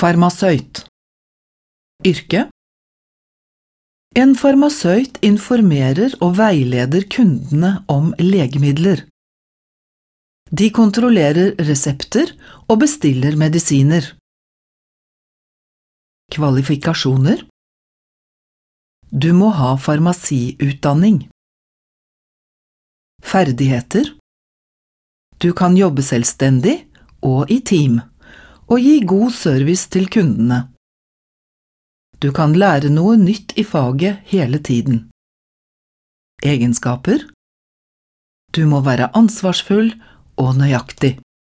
Farmasøyt. Yrke. En farmasøyt informerer og veileder kundene om legemidler. De kontrollerer resepter og bestiller medisiner. Kvalifikasjoner. Du må ha farmasiutdanning. Ferdigheter. Du kan jobbe selvstendig og i team, og gi god service til kundene. Du kan lære noe nytt i faget hele tiden. Egenskaper. Du må være ansvarsfull og nøyaktig.